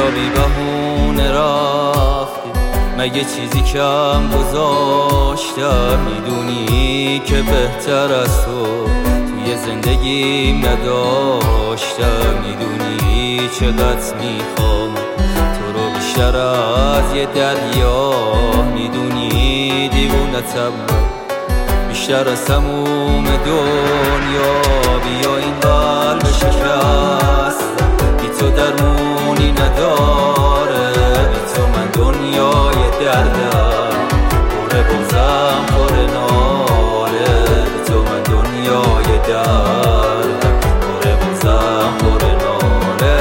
بی بهونه رفتی، مگه چیزی کم گذاشتم؟ میدونی که بهتر از تو توی زندگیم نداشتم. میدونی چقدر میخوام تو رو بیشتر از یه دریا، میدونی دیوونتم بیشتر از تموم دنیا. بیا این قلب شکستم بی تو درمونی نداره، بی تو من دنیای دردم پر بغضم پر ناله، بی تو من دنیای دردم پر بغضم پر ناله.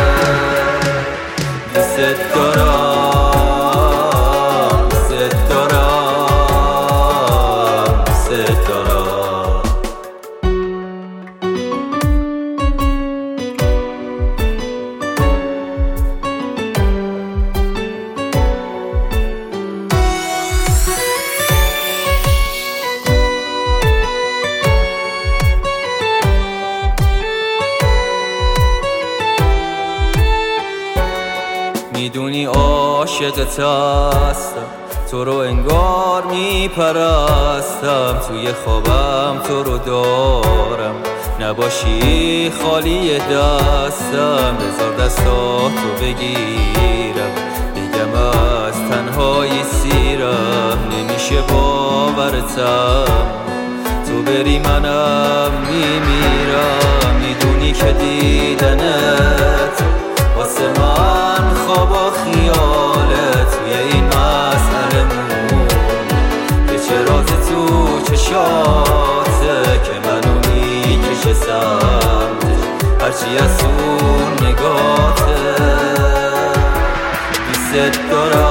دوست دارم دوست دارم دوست دارم. میدونی عاشقت هستم، تو رو انگار میپرستم، توی خوابم تو رو دارم، نباشی خالی دستم. بذار دستاتو بگیرم بگم از تنهایی سیرم، نمیشه باورتم تو بری منم میمیرم. میدونی که دیدنت واسه من خواب و خیاله، توی این مسئله مون به چه راز تو چشاته که منو میکشه سمتش، هرچی از اون نگاته. دوست دارم